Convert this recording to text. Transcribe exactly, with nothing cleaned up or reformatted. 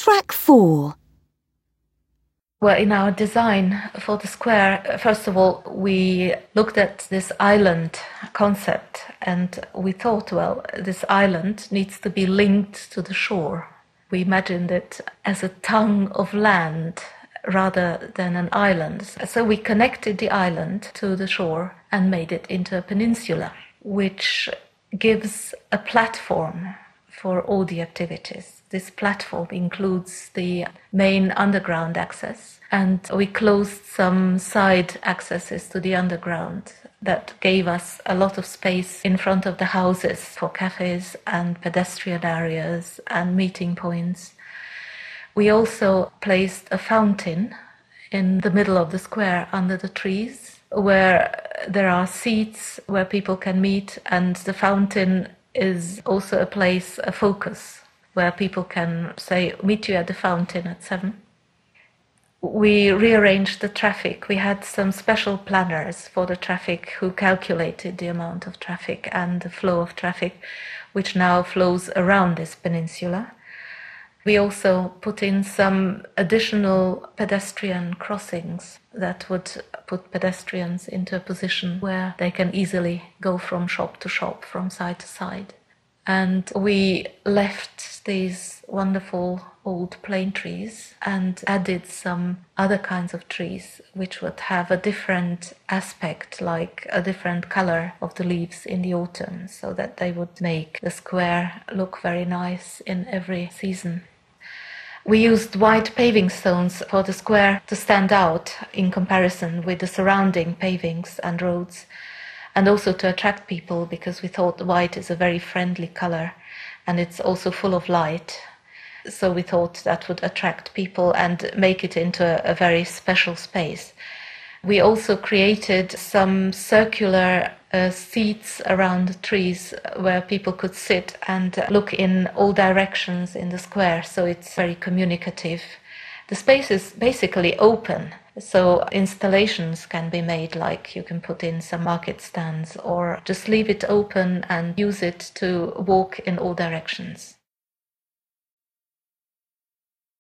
Track four. Well, in our design for the square, first of all, we looked at this island concept and we thought, well, this island needs to be linked to the shore. We imagined it as a tongue of land rather than an island. So we connected the island to the shore and made it into a peninsula, which gives a platform for all the activities. This platform includes the main underground access, and we closed some side accesses to the underground that gave us a lot of space in front of the houses for cafes and pedestrian areas and meeting points. We also placed a fountain in the middle of the square under the trees, where there are seats where people can meet, and the fountain is also a place, a focus, where people can say, meet you at the fountain at seven. We rearranged the traffic. We had some special planners for the traffic who calculated the amount of traffic and the flow of traffic, which now flows around this peninsula. We also put in some additional pedestrian crossings that would put pedestrians into a position where they can easily go from shop to shop, from side to side. And we left these wonderful old plane trees and added some other kinds of trees which would have a different aspect, like a different color of the leaves in the autumn, so that they would make the square look very nice in every season. We used white paving stones for the square to stand out in comparison with the surrounding pavings and roads, and also to attract people, because we thought white is a very friendly color and it's also full of light. So we thought that would attract people and make it into a, a very special space. We also created some circular uh, seats around the trees where people could sit and look in all directions in the square, so it's very communicative. The space is basically open, so installations can be made, like you can put in some market stands or just leave it open and use it to walk in all directions.